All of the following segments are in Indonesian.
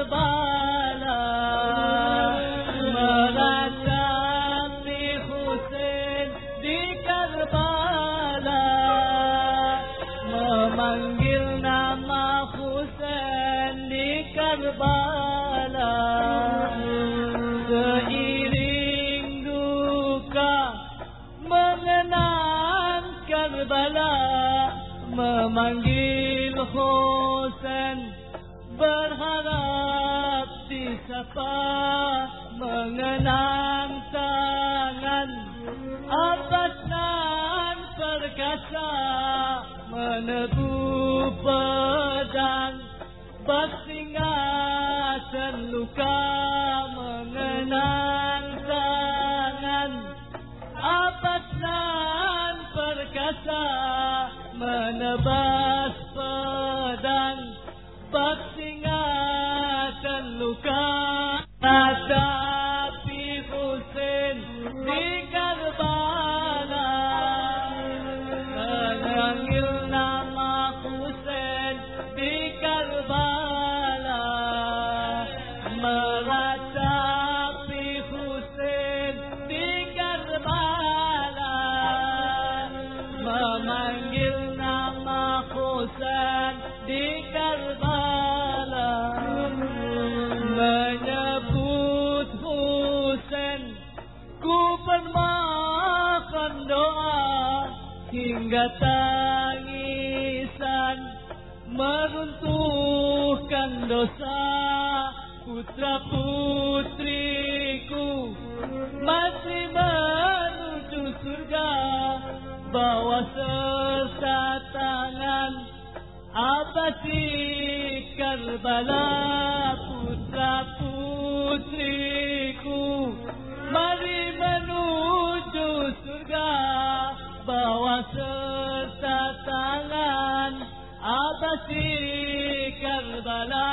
Karbala, meratapi Husain di Karbala, memanggil nama Husain di Karbala, seiring duka mengenang Karbala, memanggil Husain berharap disapa, mengenang tangan Abbas nan perkasa, menebu pedang bersinga terluka, mengenang tangan Abbas nan perkasa, menebas pedang bersinga terluka. Tetapi Husain di Karbala, menyanggil nama Husain di Karbala, meratapi Husain di Karbala, memanggil nama Husain di Karbala, menyebut Husain, ku bermohon doa, hingga tangisan meruntuhkan dosa. Putra putriku masih menuju surga, bawa serta tangan Abbasi Karbala. Putra putriku mari menuju surga, bawa serta tangan Abbasi Karbala,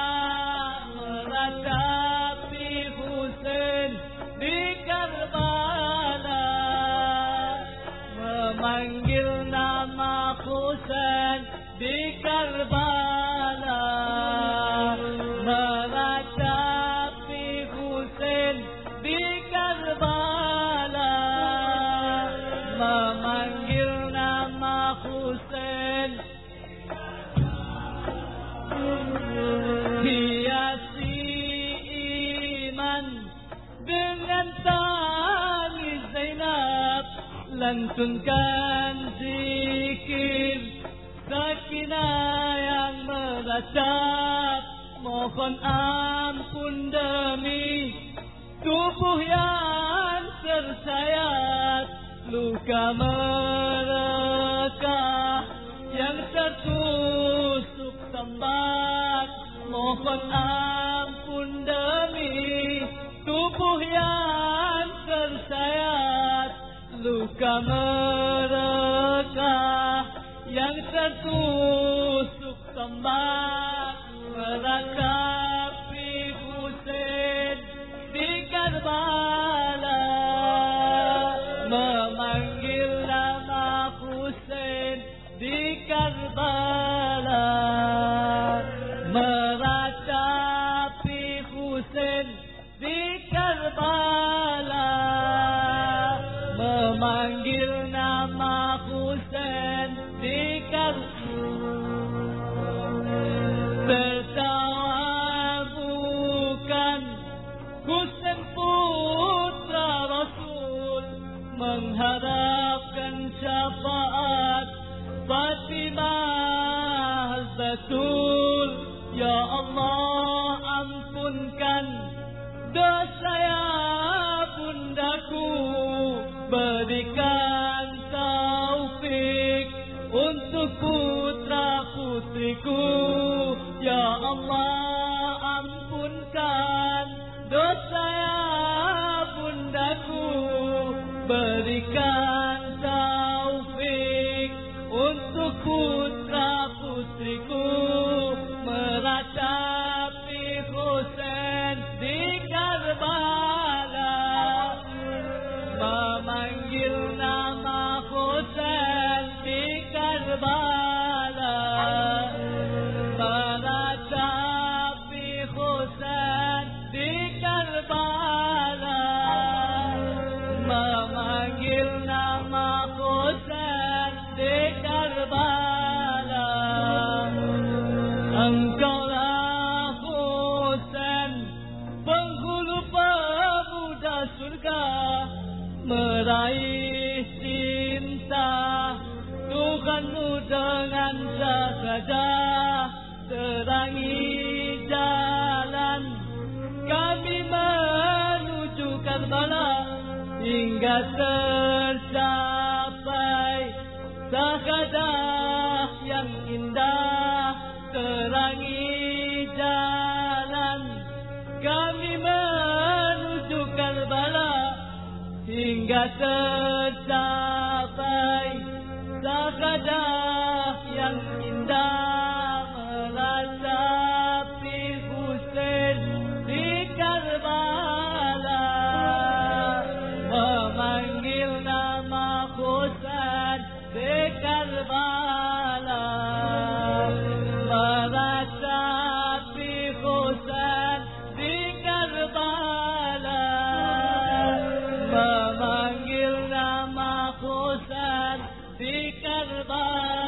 meratapi Husain di Karbala, memanggil nama Husain di Karbala, meratapi Husain di Karbala, memanggil nama Husain, hiasi iman dengan tangis Zainab, lantunkan zikir Sakinah yang meratap, mohon ampun demi tubuh yang tersayat, luka mereka yang tertusuk tembak, mohon ampun demi tubuh yang tersayat, luka mereka yang tertusuk tembak, meratapi Husain di Karbala, memanggil nama Husain di Karbala, meratapi Husain di Karbala, memanggil nama Husain di tertawa bukan Husain putra Rasul, mengharapkan syafaat Fatimah Batul. Ya Allah, ampunkan dosa ya bundaku, berikan taufik untuk putra putriku. Ya Allah, ampunkan dosa ya bundaku, berikan taufik untuk putra putriku, meratapi Husain di Karbala, memanggil nama Husain di Karbala, meratapi Husain Karbala hingga tercapai sakadah yang indah terangi jalan kami menuju Karbala hingga tercapai sakadah yang indah meratapi Husain di Karbala memanggil nama Husain di Karbala meratapi Husain di Karbala memanggil nama Husain di Karbala